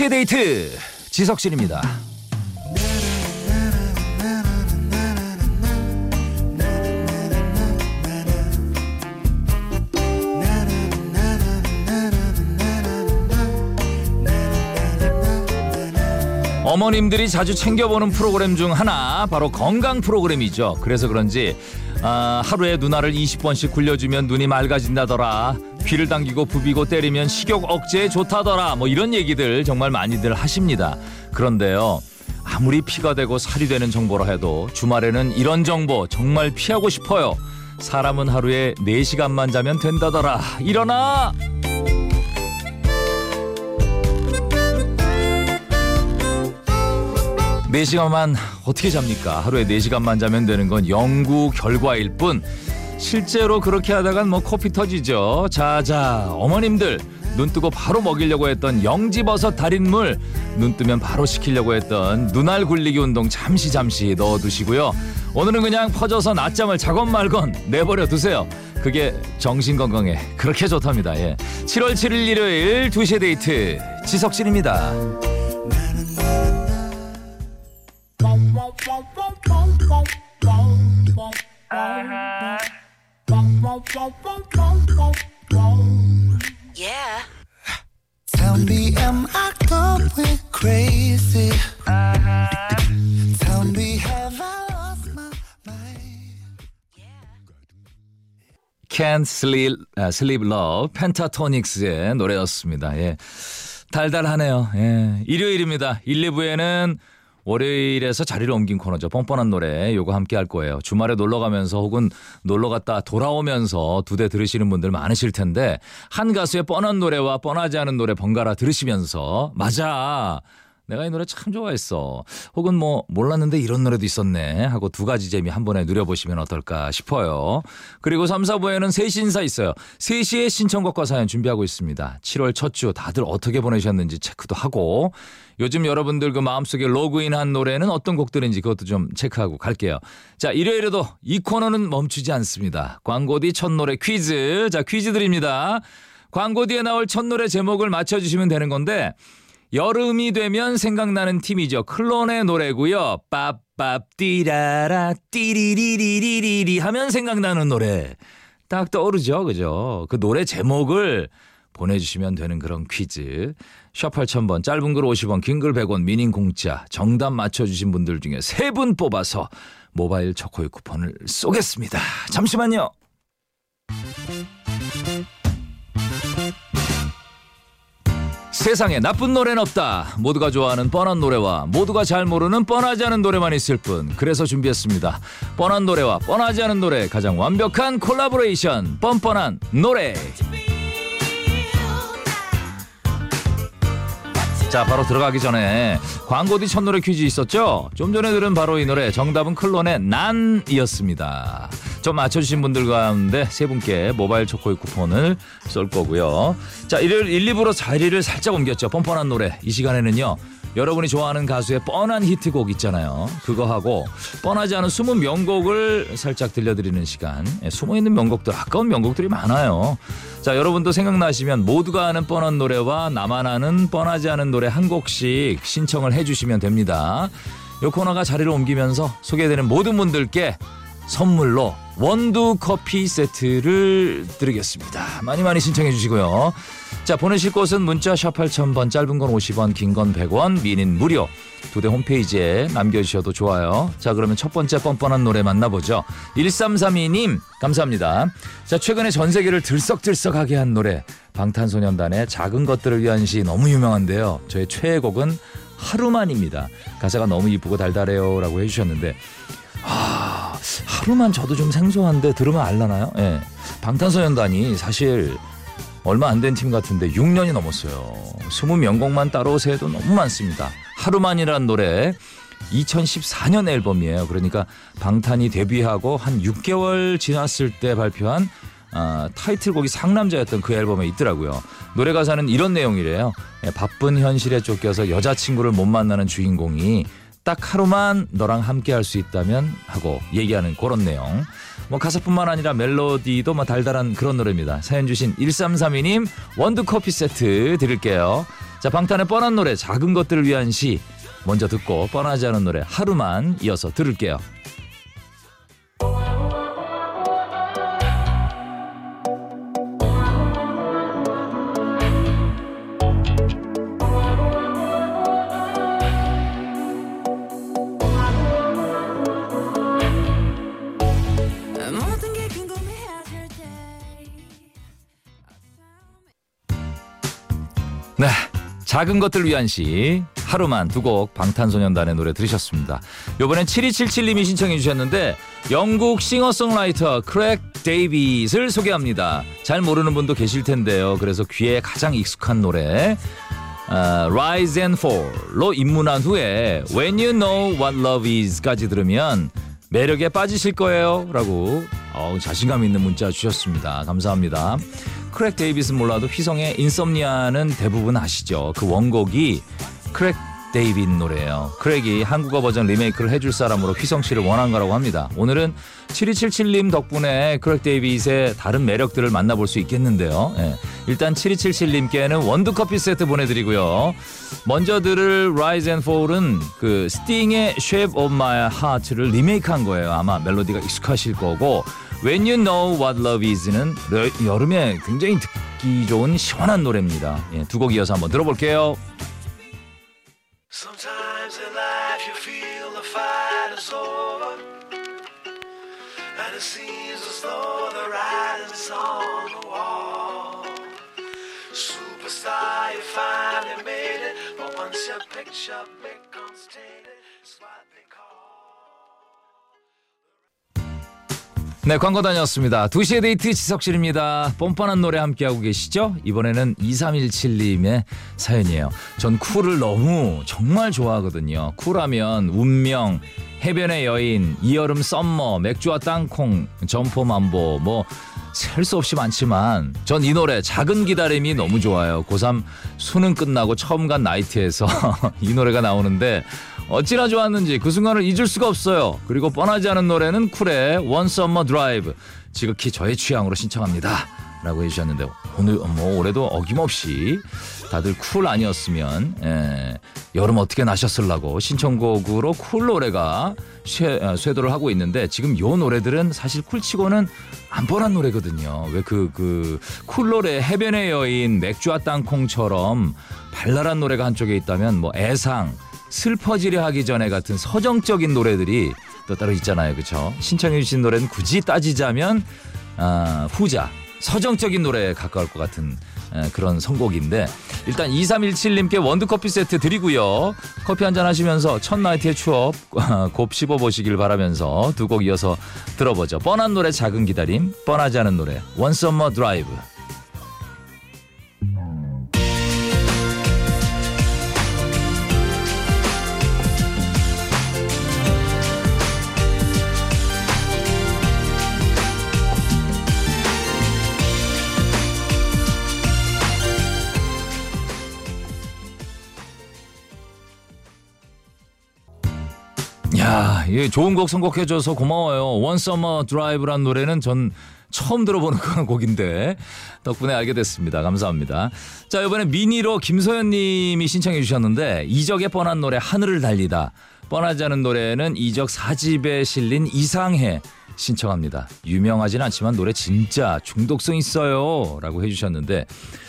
2시의 데이트 지석진입니다. 어머님들이 자주 챙겨보는 프로그램 중 하나 바로 건강 프로그램이죠. 그래서 그런지 하루에 누나를 20번씩 굴려주면 눈이 맑아진다더라. 귀를 당기고 부비고 때리면 식욕 억제에 좋다더라. 뭐 이런 얘기들 정말 많이들 하십니다. 그런데요, 아무리 피가 되고 살이 되는 정보라 해도 주말에는 이런 정보 정말 피하고 싶어요. 사람은 하루에 4시간만 자면 된다더라. 일어나! 네 시간만 어떻게 잡니까? 하루에 4시간만 자면 되는 건 연구 결과일 뿐 실제로 그렇게 하다간 뭐 코피 터지죠. 자자, 어머님들 눈 뜨고 바로 먹이려고 했던 영지버섯 달인물, 눈 뜨면 바로 시키려고 했던 눈알 굴리기 운동 잠시 넣어두시고요. 오늘은 그냥 퍼져서 낮잠을 자건 말건 내버려 두세요. 그게 정신건강에 그렇게 좋답니다. 예. 7월 7일 일요일 2시의 데이트 지석진입니다. Yeah. Tell me, am I going crazy? Tell me, have I lost my mind? Can't Sleep Love 펜타토닉스의 노래였습니다. 예. 달달하네요. 예. 일요일입니다. 1, 2부에는 월요일에서 자리를 옮긴 코너죠. 뻔뻔한 노래 요거 함께 할 거예요. 주말에 놀러 가면서 혹은 놀러 갔다 돌아오면서 2대 들으시는 분들 많으실 텐데 한 가수의 뻔한 노래와 뻔하지 않은 노래 번갈아 들으시면서 맞아, 내가 이 노래 참 좋아했어, 혹은 뭐 몰랐는데 이런 노래도 있었네 하고 2가지 재미 한 번에 누려보시면 어떨까 싶어요. 그리고 3, 4부에는 새 신사 있어요. 3시에 신청곡과 사연 준비하고 있습니다. 7월 첫 주 다들 어떻게 보내셨는지 체크도 하고, 요즘 여러분들 그 마음속에 로그인한 노래는 어떤 곡들인지 그것도 좀 체크하고 갈게요. 자, 일요일에도 이 코너는 멈추지 않습니다. 광고 뒤 첫 노래 퀴즈. 자, 퀴즈 드립니다. 광고 뒤에 나올 첫 노래 제목을 맞춰주시면 되는 건데 여름이 되면 생각나는 팀이죠. 클론의 노래고요. 빠밥 띠라라 띠리리리리리 하면 생각나는 노래 딱 떠오르죠. 그죠? 그 노래 제목을 보내주시면 되는 그런 퀴즈. 샵 8000번, 짧은 글 50원, 긴 글 100원, 미닌 공짜. 정답 맞춰주신 분들 중에 3분 뽑아서 모바일 초코이 쿠폰을 쏘겠습니다. 잠시만요. 세상에 나쁜 노래는 없다. 모두가 좋아하는 뻔한 노래와 모두가 잘 모르는 뻔하지 않은 노래만 있을 뿐. 그래서 준비했습니다. 뻔한 노래와 뻔하지 않은 노래 가장 완벽한 콜라보레이션, 뻔뻔한 노래. 자, 바로 들어가기 전에 광고 뒤 첫 노래 퀴즈 있었죠? 좀 전에 들은 바로 이 노래, 정답은 클론의 난이었습니다. 좀 맞춰주신 분들 가운데 3분께 모바일 초코이 쿠폰을 쏠 거고요. 자, 일요일 1, 2부로 자리를 살짝 옮겼죠. 뻔뻔한 노래. 이 시간에는요, 여러분이 좋아하는 가수의 뻔한 히트곡 있잖아요. 그거 하고 뻔하지 않은 숨은 명곡을 살짝 들려드리는 시간. 숨어있는 명곡들, 아까운 명곡들이 많아요. 자, 여러분도 생각나시면 모두가 아는 뻔한 노래와 나만 아는 뻔하지 않은 노래 한 곡씩 신청을 해주시면 됩니다. 이 코너가 자리를 옮기면서 소개되는 모든 분들께 선물로 원두 커피 세트를 드리겠습니다. 많이 신청해 주시고요. 자, 보내실 곳은 문자 샵 8000번, 짧은 건 50원, 긴 건 100원, 미닌 무료. 2대 홈페이지에 남겨주셔도 좋아요. 자, 그러면 첫 번째 뻔뻔한 노래 만나보죠. 1332님 감사합니다. 자, 최근에 전 세계를 들썩들썩하게 한 노래, 방탄소년단의 작은 것들을 위한 시 너무 유명한데요. 저의 최애곡은 하루만입니다. 가사가 너무 이쁘고 달달해요 라고 해주셨는데, 하루만 저도 좀 생소한데 들으면 알라나요? 예. 방탄소년단이 사실 얼마 안 된 팀 같은데 6년이 넘었어요. 20명곡만 따라오세 해도 너무 많습니다. 하루만이라는 노래 2014년 앨범이에요. 그러니까 방탄이 데뷔하고 한 6개월 지났을 때 발표한 타이틀곡이 상남자였던 그 앨범에 있더라고요. 노래 가사는 이런 내용이래요. 바쁜 현실에 쫓겨서 여자친구를 못 만나는 주인공이 딱 하루만 너랑 함께 할 수 있다면 하고 얘기하는 그런 내용. 뭐 가사뿐만 아니라 멜로디도 뭐 달달한 그런 노래입니다. 사연 주신 1332님 원두 커피 세트 드릴게요. 자, 방탄의 뻔한 노래 작은 것들을 위한 시 먼저 듣고 뻔하지 않은 노래 하루만 이어서 들을게요. 네, 작은 것들 위한 시 하루만 두 곡 방탄소년단의 노래 들으셨습니다. 이번엔 7277님이 신청해 주셨는데 영국 싱어송라이터 크랙 데이빗을 소개합니다. 잘 모르는 분도 계실 텐데요. 그래서 귀에 가장 익숙한 노래 Rise and Fall로 입문한 후에 When You Know What Love Is까지 들으면 매력에 빠지실 거예요 라고 자신감 있는 문자 주셨습니다. 감사합니다. 크랙 데이빗은 몰라도 휘성의 인썸니아는 대부분 아시죠? 그 원곡이 크랙 데이빗 노래예요. 크랙이 한국어 버전 리메이크를 해줄 사람으로 휘성 씨를 원한 거라고 합니다. 오늘은 7277님 덕분에 크랙 데이빗의 다른 매력들을 만나볼 수 있겠는데요. 예. 일단 7277님께는 원두커피 세트 보내드리고요. 먼저 들을 Rise and Fall은 그 스팅의 Shape of My Heart를 리메이크한 거예요. 아마 멜로디가 익숙하실 거고 When You Know What Love Is는 여름에 굉장히 듣기 좋은 시원한 노래입니다. 예, 두 곡 이어서 한번 들어볼게요. Sometimes in life you feel the fight is over And it seems as though the writing's on the wall Superstar, you finally made it But once your picture becomes tainted It's what they call 네, 광고 다녔습니다. 2시의 데이트 지석실입니다. 뻔뻔한 노래 함께하고 계시죠? 이번에는 2317님의 사연이에요. 전 쿨을 너무 정말 좋아하거든요. 쿨하면 운명, 해변의 여인, 이여름 썸머, 맥주와 땅콩, 점포만보 뭐 셀 수 없이 많지만 전 이 노래 작은 기다림이 너무 좋아요. 고3 수능 끝나고 처음 간 나이트에서 이 노래가 나오는데 어찌나 좋았는지 그 순간을 잊을 수가 없어요. 그리고 뻔하지 않은 노래는 쿨의 One Summer Drive 지극히 저의 취향으로 신청합니다 라고 해주셨는데 오늘 올해도 어김없이 다들 쿨 아니었으면 여름 어떻게 나셨을라고 신청곡으로 쿨 노래가 쇄도를 하고 있는데 지금 요 노래들은 사실 쿨치고는 안 뻔한 노래거든요. 왜 쿨 노래 해변의 여인 맥주와 땅콩처럼 발랄한 노래가 한쪽에 있다면 뭐 애상 슬퍼지려 하기 전에 같은 서정적인 노래들이 또 따로 있잖아요. 그렇죠? 신청해 주신 노래는 굳이 따지자면 후자 서정적인 노래에 가까울 것 같은 그런 선곡인데 일단 2317님께 원두커피 세트 드리고요. 커피 한잔 하시면서 첫 나이트의 추억 곱 씹어보시길 바라면서 두 곡 이어서 들어보죠. 뻔한 노래 작은 기다림, 뻔하지 않은 노래 One Summer Drive. 야, 이 좋은 곡 선곡해줘서 고마워요. One Summer Drive란 노래는 전 처음 들어보는 그런 곡인데 덕분에 알게 됐습니다. 감사합니다. 자, 이번에 미니로 김소연 님이 신청해 주셨는데 이적의 뻔한 노래 하늘을 달리다. 뻔하지 않은 노래는 이적 4집에 실린 이상해 신청합니다. 유명하진 않지만 노래 진짜 중독성 있어요 라고 해주셨는데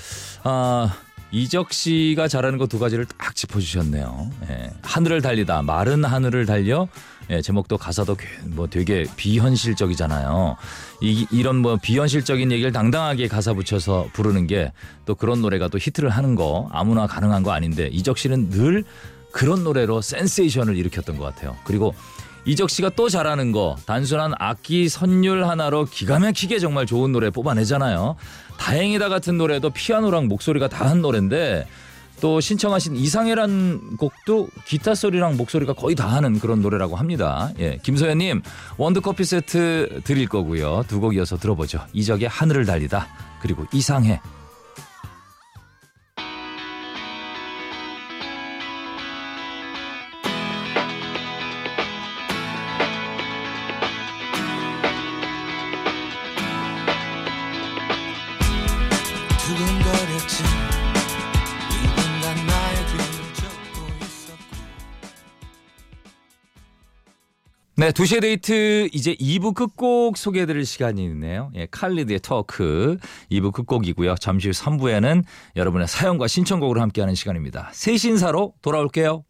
이적 씨가 잘하는 거 두 가지를 딱 짚어주셨네요. 예, 하늘을 달리다, 마른 하늘을 달려. 예, 제목도 가사도 뭐 되게 비현실적이잖아요. 이런 뭐 비현실적인 얘기를 당당하게 가사 붙여서 부르는 게 또 그런 노래가 또 히트를 하는 거 아무나 가능한 거 아닌데 이적 씨는 늘 그런 노래로 센세이션을 일으켰던 것 같아요. 그리고 이적 씨가 또 잘하는 거 단순한 악기 선율 하나로 기가 막히게 정말 좋은 노래 뽑아내잖아요. 다행이다 같은 노래도 피아노랑 목소리가 다한 노래인데 또 신청하신 이상해란 곡도 기타 소리랑 목소리가 거의 다하는 그런 노래라고 합니다. 예, 김소연님 원두커피 세트 드릴 거고요. 두 곡 이어서 들어보죠. 이적의 하늘을 달리다 그리고 이상해. 두근거렸지 이 공간 네, 2시의 데이트 이제 2부 끝곡 소개해드릴 시간이 있네요. 예, 칼리드의 터크 2부 끝곡이고요. 잠시 후 3부에는 여러분의 사연과 신청곡으로 함께하는 시간입니다. 새 신사로 돌아올게요.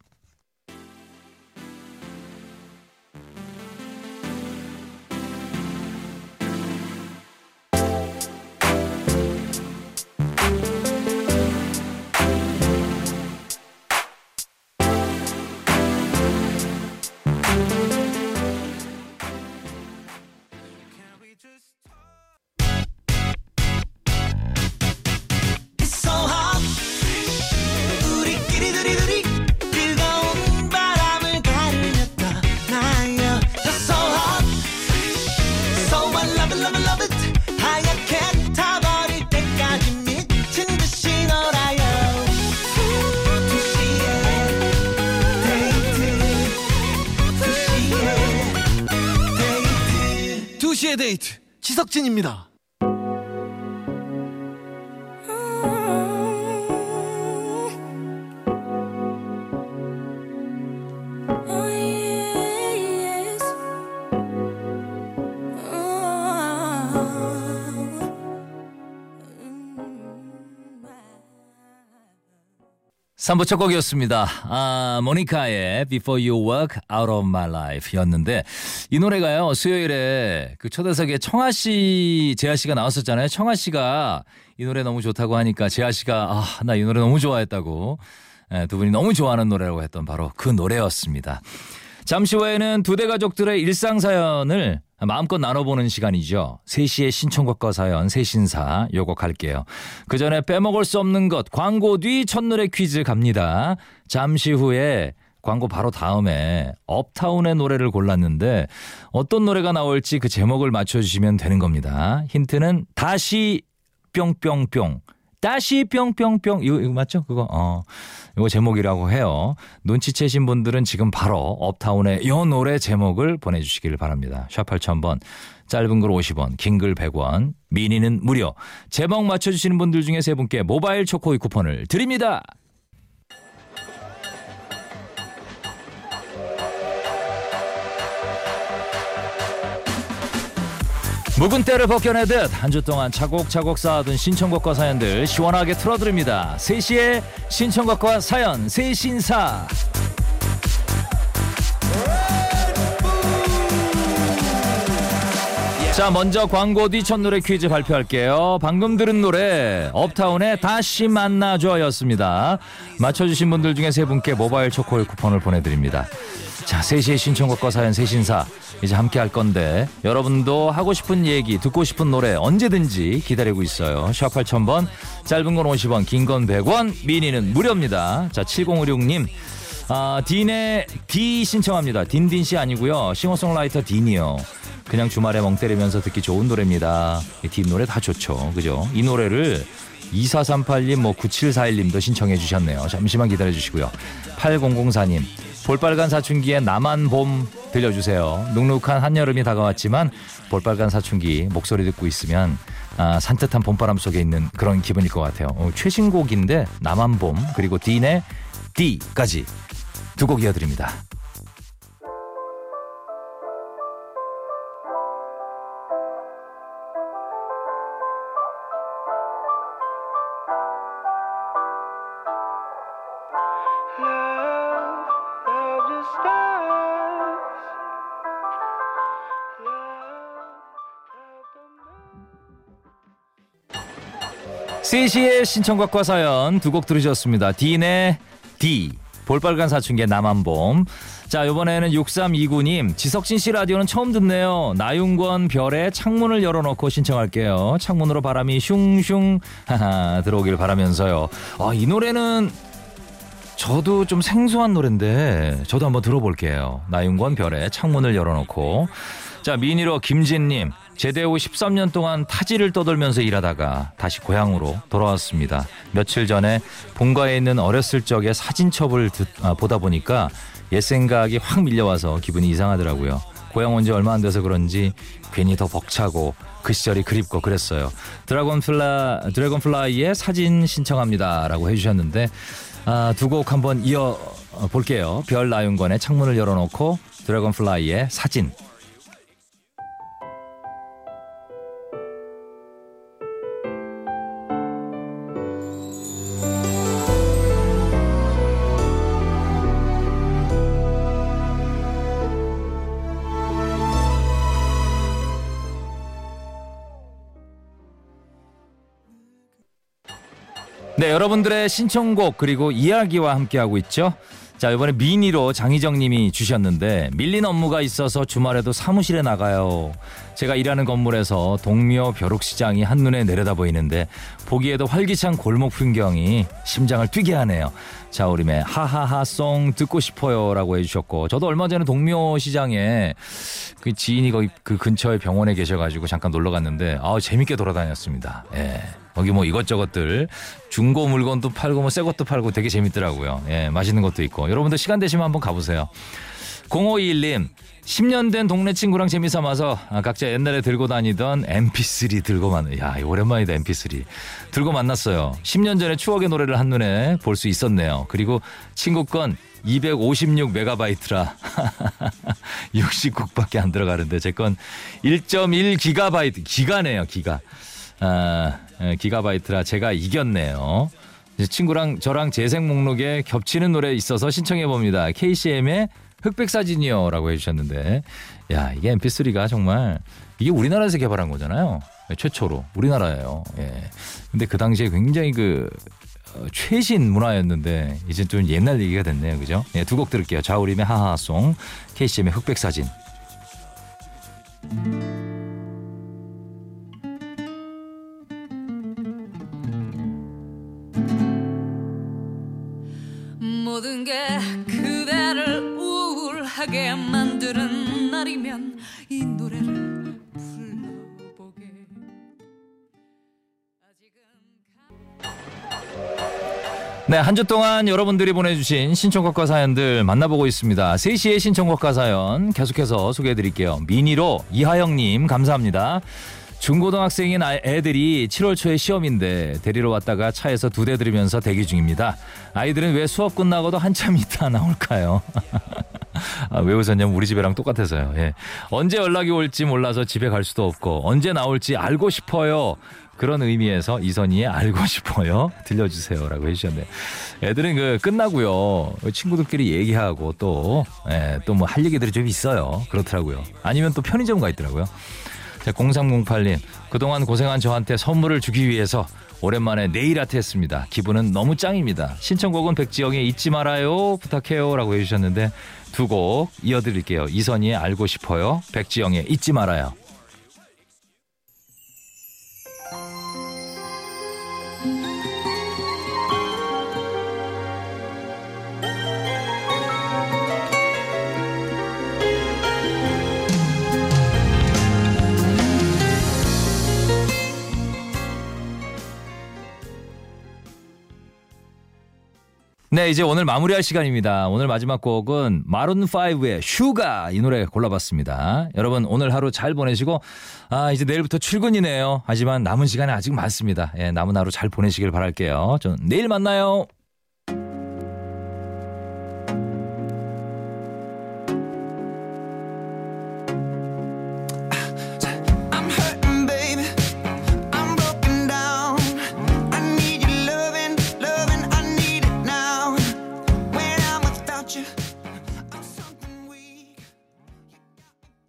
데이트 지석진입니다. 삼부 첫 곡이었습니다. 모니카의 Before You Walk Out of My Life 였는데 이 노래가요. 수요일에 그 초대석에 청아 씨, 재하 씨가 나왔었잖아요. 청아 씨가 이 노래 너무 좋다고 하니까 재하 씨가 나 이 노래 너무 좋아했다고 두 분이 너무 좋아하는 노래라고 했던 바로 그 노래였습니다. 잠시 후에는 두 대 가족들의 일상사연을 마음껏 나눠보는 시간이죠. 3시의 신청곡과 사연 새신사 요거 갈게요. 그 전에 빼먹을 수 없는 것 광고 뒤 첫노래 퀴즈 갑니다. 잠시 후에 광고 바로 다음에 업타운의 노래를 골랐는데 어떤 노래가 나올지 그 제목을 맞춰주시면 되는 겁니다. 힌트는 다시 뿅뿅뿅. 다시 뿅뿅뿅 이거 맞죠? 그거 이거 제목이라고 해요. 눈치채신 분들은 지금 바로 업타운의 이 노래 제목을 보내주시길 바랍니다. 샵 8000번 짧은 글 50원 긴 글 100원 미니는 무료. 제목 맞춰주시는 분들 중에 세 분께 모바일 초코이 쿠폰을 드립니다. 묵은 때를 벗겨내듯 한 주 동안 차곡차곡 쌓아둔 신청곡과 사연들 시원하게 틀어드립니다. 3시의 신청곡과 사연 새신사. 자, 먼저 광고 뒤 첫 노래 퀴즈 발표할게요. 방금 들은 노래 업타운의 다시 만나줘였습니다. 맞춰주신 분들 중에 세 분께 모바일 초코일 쿠폰을 보내드립니다. 자, 3시의 신청곡과 사연 새신사 이제 함께 할 건데 여러분도 하고 싶은 얘기 듣고 싶은 노래 언제든지 기다리고 있어요. 샵 8000번 짧은 건 50원 긴 건 100원 미니는 무료입니다. 자, 7056님 딘의 디 신청합니다. 딘딘씨 아니고요. 싱어송라이터 딘이요. 그냥 주말에 멍 때리면서 듣기 좋은 노래입니다. 딘 노래 다 좋죠. 그죠? 이 노래를 2438님 9741님도 신청해 주셨네요. 잠시만 기다려 주시고요. 8004님 볼빨간 사춘기의 나만 봄 들려주세요. 눅눅한 한여름이 다가왔지만 볼빨간 사춘기 목소리 듣고 있으면 산뜻한 봄바람 속에 있는 그런 기분일 것 같아요. 최신곡인데 나만 봄 그리고 딘의 D까지 두 곡 이어드립니다. CC의 신청곡과 사연 두 곡 들으셨습니다. 딘의 D, 볼빨간 사춘기의 나만봄. 자, 이번에는 6329님 지석진 씨 라디오는 처음 듣네요. 나윤권 별의 창문을 열어놓고 신청할게요. 창문으로 바람이 슝슝 들어오길 바라면서요. 이 노래는 저도 좀 생소한 노래인데 저도 한번 들어볼게요. 나윤권 별의 창문을 열어놓고. 자, 미니로 김진님 제대 후 13년 동안 타지를 떠돌면서 일하다가 다시 고향으로 돌아왔습니다. 며칠 전에 본가에 있는 어렸을 적의 사진첩을 보다 보니까 옛 생각이 확 밀려와서 기분이 이상하더라고요. 고향 온 지 얼마 안 돼서 그런지 괜히 더 벅차고 그 시절이 그립고 그랬어요. 드래곤플라이의 사진 신청합니다 라고 해주셨는데 두 곡 한번 이어볼게요. 별 나윤권의 창문을 열어놓고 드래곤플라이의 사진. 네, 여러분들의 신청곡 그리고 이야기와 함께하고 있죠. 자, 이번에 미니로 장희정 님이 주셨는데, 밀린 업무가 있어서 주말에도 사무실에 나가요. 제가 일하는 건물에서 동묘 벼룩시장이 한눈에 내려다 보이는데 보기에도 활기찬 골목 풍경이 심장을 뛰게 하네요. 자우림의 하하하송 듣고 싶어요 라고 해주셨고, 저도 얼마 전에 동묘시장에 그 지인이 거기 그 근처에 병원에 계셔가지고 잠깐 놀러 갔는데 재밌게 돌아다녔습니다. 예. 거기 뭐 이것저것들 중고 물건도 팔고 뭐 새 것도 팔고 되게 재밌더라고요. 예, 맛있는 것도 있고. 여러분들 시간 되시면 한번 가보세요. 0521님, 10년 된 동네 친구랑 재미삼아서 각자 옛날에 들고 다니던 MP3 들고 야, 오랜만이다. MP3 들고 만났어요. 10년 전에 추억의 노래를 한눈에 볼 수 있었네요. 그리고 친구 건 256메가바이트라 60곡밖에 안 들어가는데 제 건 1.1 기가바이트, 기가네요. 기가. 기가바이트라 제가 이겼네요. 친구랑 저랑 재생 목록에 겹치는 노래 있어서 신청해봅니다. KCM의 흑백사진이요 라고 해주셨는데, 야, 이게 MP3가 정말 이게 우리나라에서 개발한 거잖아요. 최초로 우리나라예요. 예. 근데 그 당시에 굉장히 최신 문화였는데 이제 좀 옛날 얘기가 됐네요. 그죠? 예, 두 곡 들을게요. 자우림의 하하송, KCM의 흑백사진. 모든 게 그대를 우울하게 만드는 날이면 이 노래를 불러보게. 네, 한 주 동안 여러분들이 보내주신 신청곡과 사연들 만나보고 있습니다. 3시의 신청곡과 사연 계속해서 소개해드릴게요. 미니로 이하영님 감사합니다. 중고등학생인 애들이 7월 초에 시험인데 데리러 왔다가 차에서 2대 들으면서 대기 중입니다. 아이들은 왜 수업 끝나고도 한참 있다 나올까요? 왜 웃었냐면 우리 집이랑 똑같아서요. 예. 언제 연락이 올지 몰라서 집에 갈 수도 없고 언제 나올지 알고 싶어요. 그런 의미에서 이선희의 알고 싶어요 들려주세요 라고 해주셨네요. 애들은 끝나고요 친구들끼리 얘기하고 또 뭐 할 얘기들이 좀 있어요. 그렇더라고요. 아니면 또 편의점 가 있더라고요. 0308님, 그동안 고생한 저한테 선물을 주기 위해서 오랜만에 네일 아트 했습니다. 기분은 너무 짱입니다. 신청곡은 백지영의 잊지 말아요 부탁해요 라고 해주셨는데 두 곡 이어드릴게요. 이선희의 알고 싶어요, 백지영의 잊지 말아요. 네, 이제 오늘 마무리할 시간입니다. 오늘 마지막 곡은 마룬5의 슈가, 이 노래 골라봤습니다. 여러분 오늘 하루 잘 보내시고 이제 내일부터 출근이네요. 하지만 남은 시간이 아직 많습니다. 예, 남은 하루 잘 보내시길 바랄게요. 전 내일 만나요. you